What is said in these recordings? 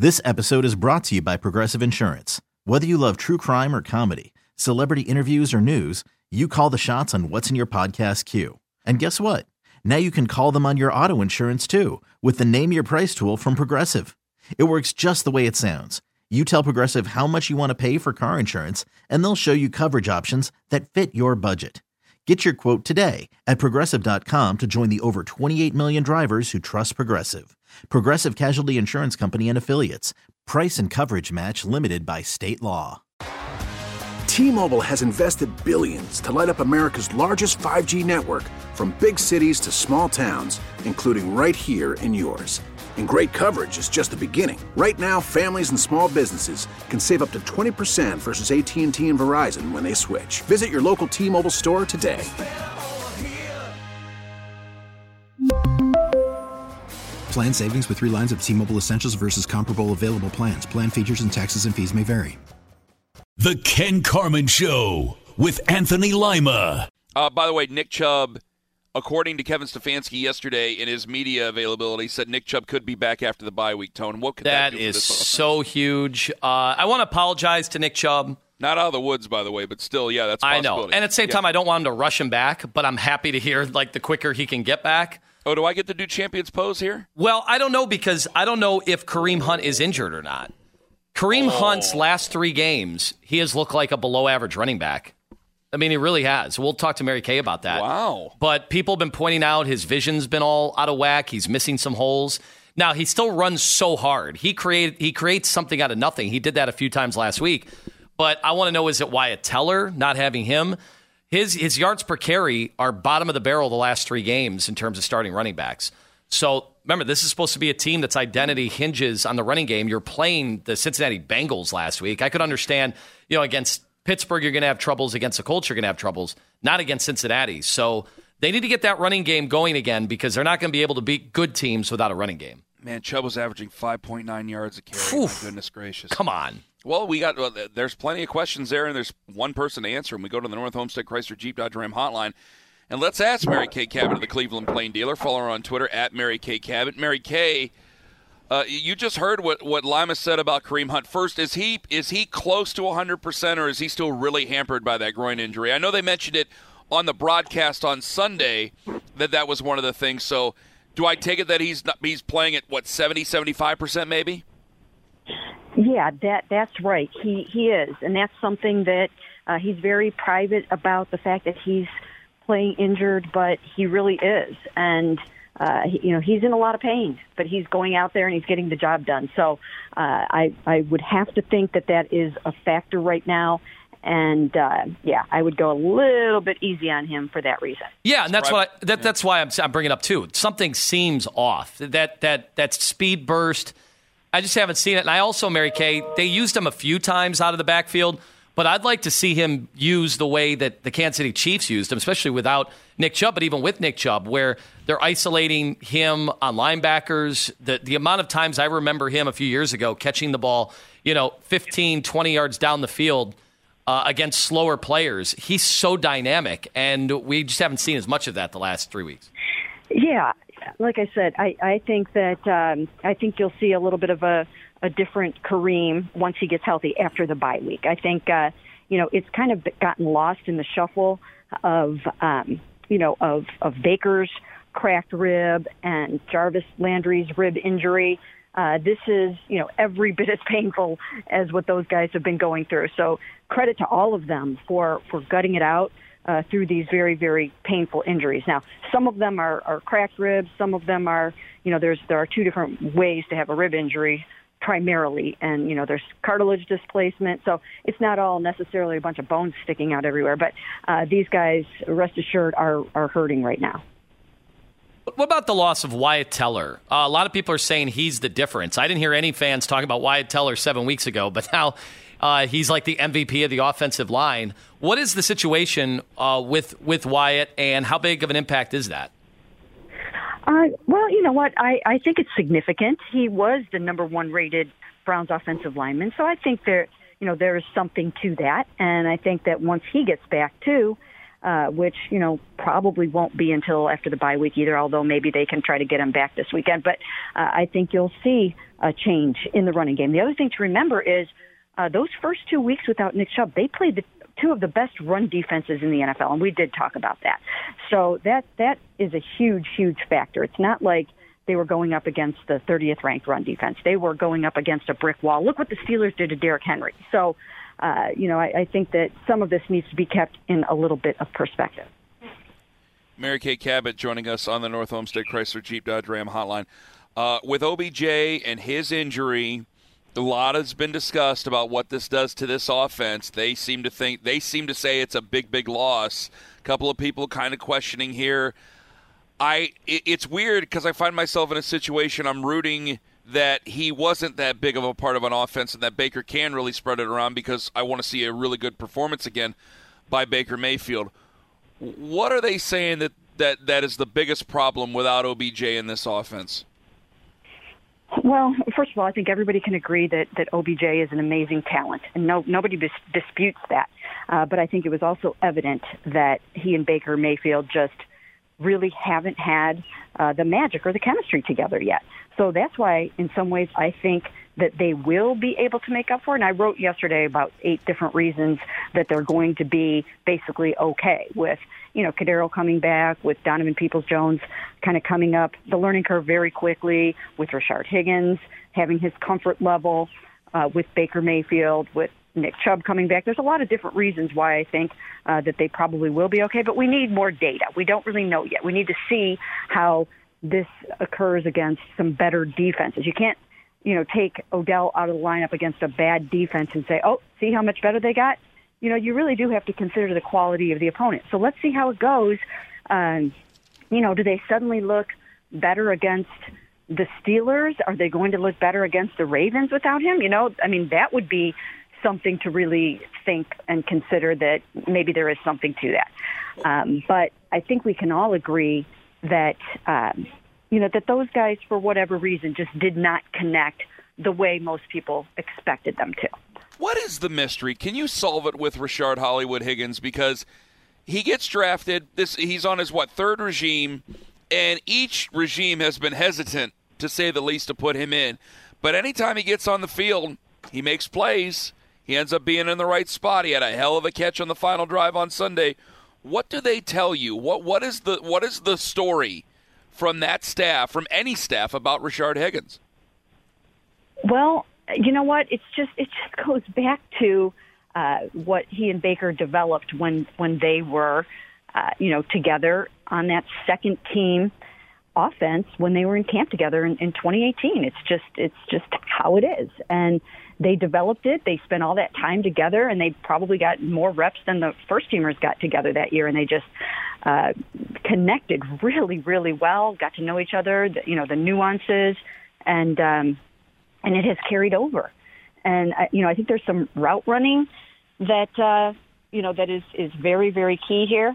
This episode is brought to you by Progressive Insurance. Whether you love true crime or comedy, celebrity interviews or news, you call the shots on what's in your podcast queue. And guess what? Now you can call them on your auto insurance too with the Name Your Price tool from Progressive. It works just the way it sounds. You tell Progressive how much you want to pay for car insurance, and they'll show you coverage options that fit your budget. Get your quote today at Progressive.com to join the over 28 million drivers who trust Progressive. Progressive Casualty Insurance Company and Affiliates. Price and coverage match limited by state law. T-Mobile has invested billions to light up America's largest 5G network, from big cities to small towns, including right here in yours. And great coverage is just the beginning. Right now, families and small businesses can save up to 20% versus AT&T and Verizon when they switch. Visit your local T-Mobile store today. Plan savings with 3 lines of T-Mobile Essentials versus comparable available plans. Plan features and taxes and fees may vary. The Ken Carman Show with Anthony Lima. By the way, Nick Chubb, according to Kevin Stefanski yesterday in his media availability, said Nick Chubb could be back after the bye week. Tone, what could that do for is this offense? so huge. I want to apologize to Nick Chubb. Not out of the woods, by the way, but still, yeah, that's a possibility. I know. And at the same time, I don't want him to rush him back, but I'm happy to hear like the quicker he can get back. Oh, do I get to do champion's pose here? Well, I don't know, because I don't know if Kareem Hunt is injured or not. Kareem Hunt's last 3 games, he has looked like a below-average running back. I mean, he really has. We'll talk to Mary Kay about that. Wow. But people have been pointing out his vision's been all out of whack. He's missing some holes. Now, he still runs so hard. He creates something out of nothing. He did that a few times last week. But I want to know, is it Wyatt Teller not having him? His yards per carry are bottom of the barrel the last 3 games in terms of starting running backs. So remember, this is supposed to be a team that's identity hinges on the running game. You're playing the Cincinnati Bengals last week. I could understand, against Pittsburgh, you're going to have troubles. Against the Colts, you're going to have troubles. Not against Cincinnati. So they need to get that running game going again, because they're not going to be able to beat good teams without a running game. Man, Chubb was averaging 5.9 yards a carry. My goodness gracious. Come on. Well, there's plenty of questions there, and there's one person to answer them. We go to the North Homestead Chrysler Jeep Dodge Ram hotline, and let's ask Mary Kay Cabot of the Cleveland Plain Dealer. Follow her on Twitter at Mary Kay Cabot. Mary Kay, you just heard what Lima said about Kareem Hunt. First, is he close to 100%, or is he still really hampered by that groin injury? I know they mentioned it on the broadcast on Sunday that was one of the things. So do I take it that he's playing at, 70, 75% maybe? Yeah, that's right. He is, and that's something that he's very private about, the fact that he's playing injured, but he really is. And, he's in a lot of pain, but he's going out there and he's getting the job done. So I would have to think that is a factor right now. And, I would go a little bit easy on him for that reason. Yeah, and that's why I'm bringing it up, too. Something seems off. That speed burst, I just haven't seen it. And I also, Mary Kay, they used him a few times out of the backfield, but I'd like to see him use the way that the Kansas City Chiefs used him, especially without Nick Chubb, but even with Nick Chubb, where they're isolating him on linebackers. The amount of times I remember him a few years ago catching the ball, 15, 20 yards down the field against slower players. He's so dynamic, and we just haven't seen as much of that the last 3 weeks. Yeah. Like I said, I think that I think you'll see a little bit of a different Kareem once he gets healthy after the bye week. I think it's kind of gotten lost in the shuffle of Baker's cracked rib and Jarvis Landry's rib injury. This is every bit as painful as what those guys have been going through. So credit to all of them for gutting it out through these very, very painful injuries. Now, some of them are cracked ribs. Some of them are, there are 2 different ways to have a rib injury primarily. And, there's cartilage displacement. So it's not all necessarily a bunch of bones sticking out everywhere. But these guys, rest assured, are hurting right now. What about the loss of Wyatt Teller? A lot of people are saying he's the difference. I didn't hear any fans talking about Wyatt Teller 7 weeks ago, but now he's like the MVP of the offensive line. What is the situation with Wyatt, and how big of an impact is that? Well, you know what? I think it's significant. He was the number 1 rated Browns offensive lineman, so I think there is something to that. And I think that once he gets back too, which, probably won't be until after the bye week either, although maybe they can try to get him back this weekend. But I think you'll see a change in the running game. The other thing to remember is those first 2 weeks without Nick Chubb, they played two of the best run defenses in the NFL, and we did talk about that. So that is a huge, huge factor. It's not like they were going up against the 30th ranked run defense. They were going up against a brick wall. Look what the Steelers did to Derrick Henry. So, I think that some of this needs to be kept in a little bit of perspective. Mary Kay Cabot joining us on the North Homestead Chrysler Jeep Dodge Ram hotline. With OBJ and his injury, a lot has been discussed about what this does to this offense. They seem to say it's a big, big loss. A couple of people kind of questioning here. It's weird because I find myself in a situation I'm rooting that he wasn't that big of a part of an offense and that Baker can really spread it around because I want to see a really good performance again by Baker Mayfield. What are they saying that is the biggest problem without OBJ in this offense? Well, first of all, I think everybody can agree that OBJ is an amazing talent, and nobody disputes that. But I think it was also evident that he and Baker Mayfield just really haven't had the magic or the chemistry together yet. So that's why, in some ways, I think that they will be able to make up for it. And I wrote yesterday about 8 different reasons that they're going to be basically okay with, Kadero coming back, with Donovan Peoples-Jones kind of coming up the learning curve very quickly, with Rashard Higgins having his comfort level, with Baker Mayfield, with Nick Chubb coming back. There's a lot of different reasons why I think that they probably will be okay, but we need more data. We don't really know yet. We need to see how this occurs against some better defenses. You can't, take Odell out of the lineup against a bad defense and say, oh, see how much better they got? You really do have to consider the quality of the opponent. So let's see how it goes. Do they suddenly look better against the Steelers? Are they going to look better against the Ravens without him? That would be something to really think and consider, that maybe there is something to that. But I think we can all agree that, that those guys, for whatever reason, just did not connect the way most people expected them to. What is the mystery? Can you solve it with Rashard Hollywood Higgins? Because he gets drafted. He's on his, third regime, and each regime has been hesitant, to say the least, to put him in. But anytime he gets on the field, he makes plays. He ends up being in the right spot. He had a hell of a catch on the final drive on Sunday. What do they tell you? What is the story from that staff, from any staff, about Rashard Higgins? Well, you know what? It just goes back to what he and Baker developed when they were, together on that second team offense when they were in camp together in 2018. It's just how it is, and they developed it. They spent all that time together, and they probably got more reps than the first teamers got together that year. And they just connected really, really well. Got to know each other, the nuances, and it has carried over. And I think there's some route running that that is very, very key here.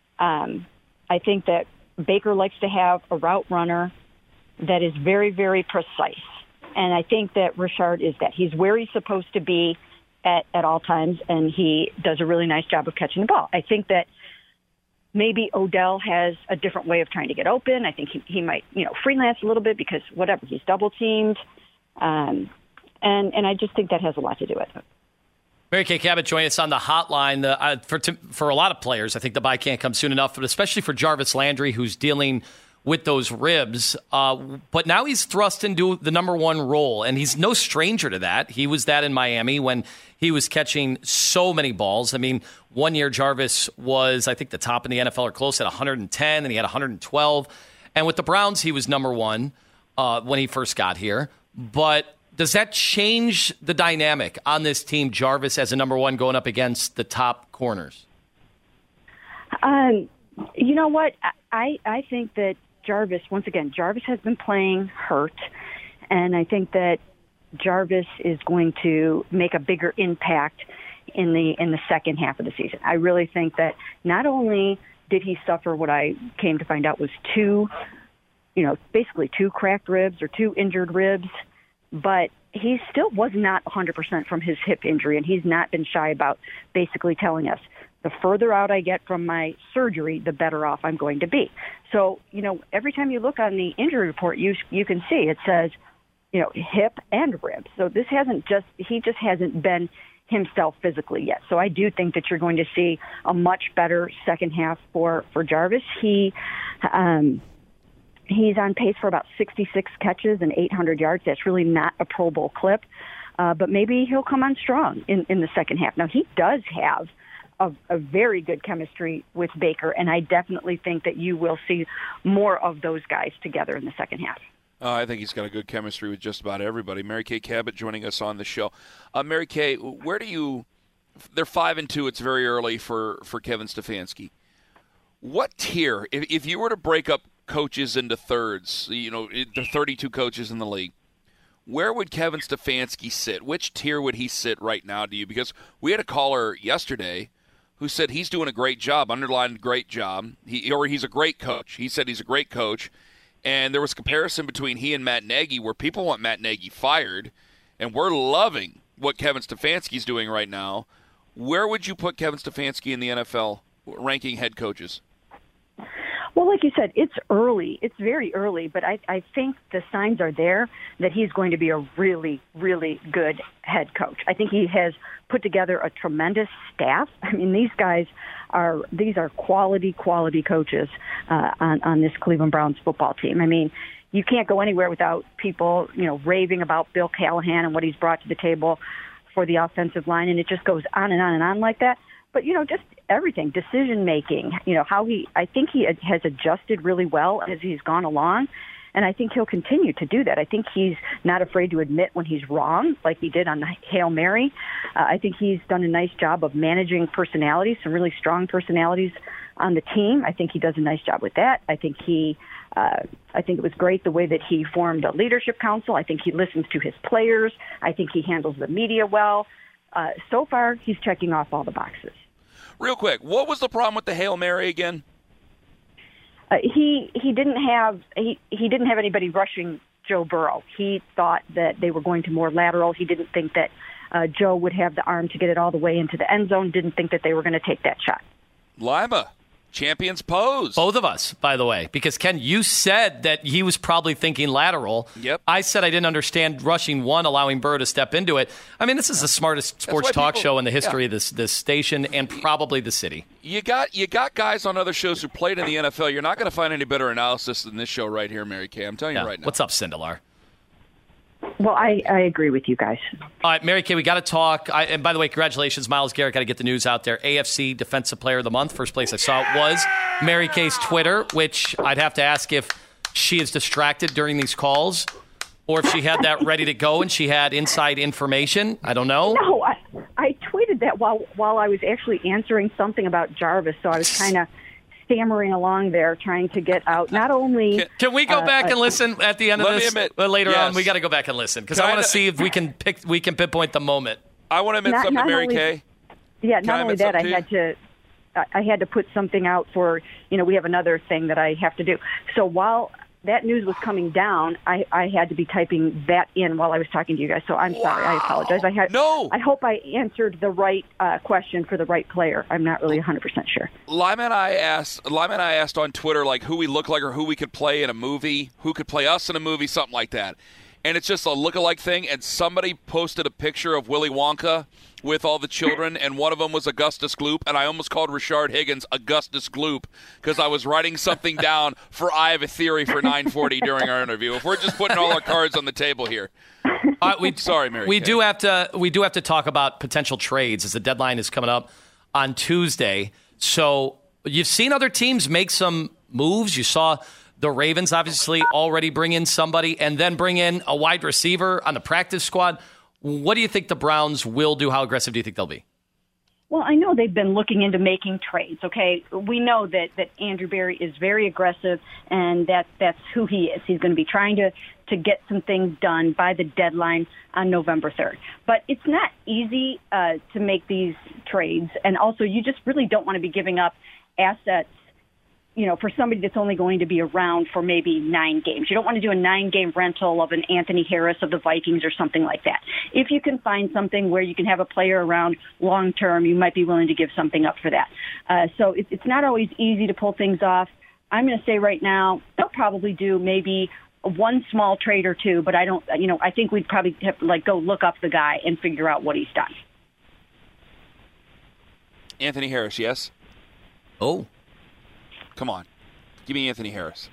I think that Baker likes to have a route runner that is very, very precise. And I think that Rashard is that. He's where he's supposed to be at all times, and he does a really nice job of catching the ball. I think that maybe Odell has a different way of trying to get open. I think he might, freelance a little bit because whatever, he's double-teamed. And I just think that has a lot to do with it. Mary Kay Cabot joining us on the hotline. For a lot of players, I think the bye can't come soon enough, but especially for Jarvis Landry, who's dealing with those ribs. But now he's thrust into the number one role, and he's no stranger to that. He was that in Miami when he was catching so many balls. 1 year Jarvis was, I think, the top in the NFL or close at 110, and he had 112. And with the Browns, he was number one when he first got here. But does that change the dynamic on this team, Jarvis as a number one going up against the top corners? You know what? I think that Jarvis has been playing hurt, and I think that Jarvis is going to make a bigger impact in the second half of the season. I really think that not only did he suffer what I came to find out was basically two cracked ribs or two injured ribs, but he still was not 100% from his hip injury, and he's not been shy about basically telling us The further out I get from my surgery, the better off I'm going to be. So, every time you look on the injury report, you can see it says, hip and rib. So he just hasn't been himself physically yet. So I do think that you're going to see a much better second half for Jarvis. He's on pace for about 66 catches and 800 yards. That's really not a Pro Bowl clip. But maybe he'll come on strong in the second half. Now, he does have a very good chemistry with Baker, and I definitely think that you will see more of those guys together in the second half. I think he's got a good chemistry with just about everybody. Mary Kay Cabot joining us on the show. Mary Kay, where do you – they're 5-2. It's very early for Kevin Stefanski. What tier, if you were to break up coaches into thirds, there are 32 coaches in the league, where would Kevin Stefanski sit? Which tier would he sit right now to you? Because we had a caller yesterday who said he's doing a great job, underlined great job, he's a great coach. He said he's a great coach. And there was comparison between he and Matt Nagy where people want Matt Nagy fired, and we're loving what Kevin Stefanski's doing right now. Where would you put Kevin Stefanski in the NFL ranking head coaches? Well, like you said, it's early. It's very early, but I think the signs are there that he's going to be a really, really good head coach. I think he has put together a tremendous staff. I mean, these are quality coaches on this Cleveland Browns football team. I mean, you can't go anywhere without people, raving about Bill Callahan and what he's brought to the table for the offensive line, and it just goes on and on and on like that. But, just everything, decision-making, I think he has adjusted really well as he's gone along, and I think he'll continue to do that. I think he's not afraid to admit when he's wrong, like he did on the Hail Mary. I think he's done a nice job of managing personalities, some really strong personalities on the team. I think he does a nice job with that. I think it was great the way that he formed a leadership council. I think he listens to his players. I think he handles the media well. So far, he's checking off all the boxes. Real quick, what was the problem with the Hail Mary again? He didn't have anybody rushing Joe Burrow. He thought that they were going to more lateral. He didn't think that Joe would have the arm to get it all the way into the end zone. Didn't think that they were going to take that shot. Lima, champions pose. Both of us, by the way, because Ken, you said that he was probably thinking lateral. Yep. I said I didn't understand rushing one, allowing Burrow to step into it. I mean, this is the smartest sports talk show in the history of this station and probably the city. You got guys on other shows who played in the NFL. You're not going to find any better analysis than this show right here, Mary Kay. I'm telling you right now. What's up, Sindelar? Well, I agree with you guys. All right, Mary Kay, we got to talk. And by the way, congratulations, Myles Garrett. Got to get the news out there. AFC Defensive Player of the Month. First place I saw it was Mary Kay's Twitter, which I'd have to ask if she is distracted during these calls or if she had that ready to go and she had inside information. I don't know. No, I tweeted that while I was actually answering something about Jarvis, so I was kind of stammering along there trying to get out not only can we go back and listen at the end of this later on? We got to go back and listen because I want to see if we can pinpoint the moment. I want to admit something to Mary Kay. Yeah, not only that, I had to put something out for, we have another thing that I have to do. So while that news was coming down, I had to be typing that in while I was talking to you guys. So I'm sorry. I apologize. I hope I answered the right question for the right player. I'm not really 100% sure. Lyman and I asked on Twitter like who we look like or who we could play in a movie, who could play us in a movie, something like that. And it's just a look-alike thing. And somebody posted a picture of Willy Wonka with all the children, and one of them was Augustus Gloop, and I almost called Rashard Higgins Augustus Gloop because I was writing something down for I Have a Theory for 940 during our interview. If we're just putting all our cards on the table here. Sorry, Mary Kay. We do have to talk about potential trades as the deadline is coming up on Tuesday. So you've seen other teams make some moves. You saw the Ravens obviously already bring in somebody and then bring in a wide receiver on the practice squad. What do you think the Browns will do? How aggressive do you think they'll be? Well, I know they've been looking into making trades, okay? We know that Andrew Berry is very aggressive, and that's who he is. He's going to be trying to get some things done by the deadline on November 3rd. But it's not easy to make these trades, and also you just really don't want to be giving up assets for somebody that's only going to be around for maybe 9 games. You don't want to do a 9-game rental of an Anthony Harris of the Vikings or something like that. If you can find something where you can have a player around long term, you might be willing to give something up for that. So it's not always easy to pull things off. I'm going to say right now, they'll probably do maybe one small trade or two, but I don't, I think we'd probably have to go look up the guy and figure out what he's done. Anthony Harris, yes? Oh. Come on. Give me Anthony Harris.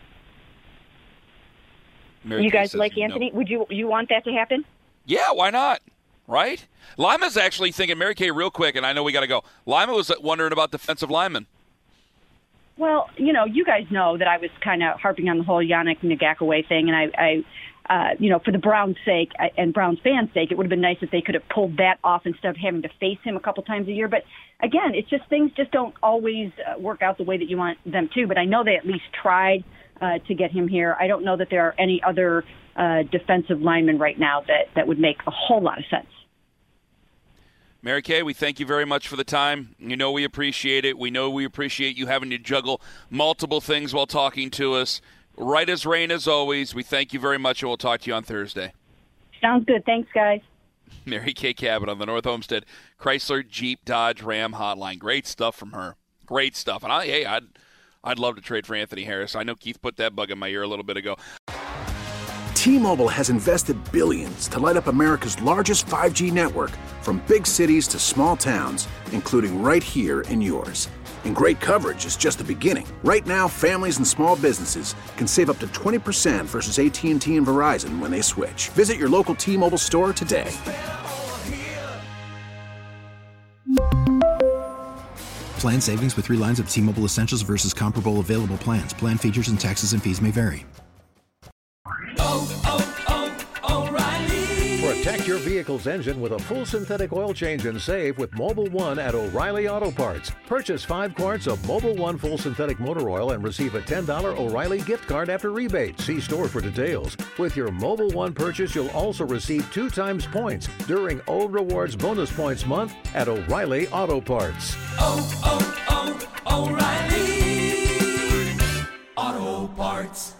You guys like Anthony? No. Would you want that to happen? Yeah, why not? Right? Lima's actually thinking, Mary Kay, real quick, and I know we got to go. Lima was wondering about defensive linemen. Well, you guys know that I was kind of harping on the whole Yannick Ngakoue thing, and I for the Browns' sake and Browns fans' sake, it would have been nice if they could have pulled that off instead of having to face him a couple times a year. But again, it's just things just don't always work out the way that you want them to. But I know they at least tried to get him here. I don't know that there are any other defensive linemen right now that would make a whole lot of sense. Mary Kay, we thank you very much for the time. We appreciate it. We know we appreciate you having to juggle multiple things while talking to us. Right as rain as always. We thank you very much, and we'll talk to you on Thursday. Sounds good. Thanks, guys. Mary Kay Cabot on the North Homestead Chrysler Jeep Dodge Ram hotline. Great stuff from her. Great stuff. And I'd love to trade for Anthony Harris. I know Keith put that bug in my ear a little bit ago. T-Mobile has invested billions to light up America's largest 5G network, from big cities to small towns, including right here in yours. And great coverage is just the beginning. Right now, families and small businesses can save up to 20% versus AT&T and Verizon when they switch. Visit your local T-Mobile store today. Plan savings with 3 lines of T-Mobile Essentials versus comparable available plans. Plan features and taxes and fees may vary. Protect your vehicle's engine with a full synthetic oil change and save with Mobil 1 at O'Reilly Auto Parts. Purchase 5 quarts of Mobil 1 full synthetic motor oil and receive a $10 O'Reilly gift card after rebate. See store for details. With your Mobil 1 purchase, you'll also receive 2 times points during O Rewards Bonus Points Month at O'Reilly Auto Parts. O'Reilly Auto Parts.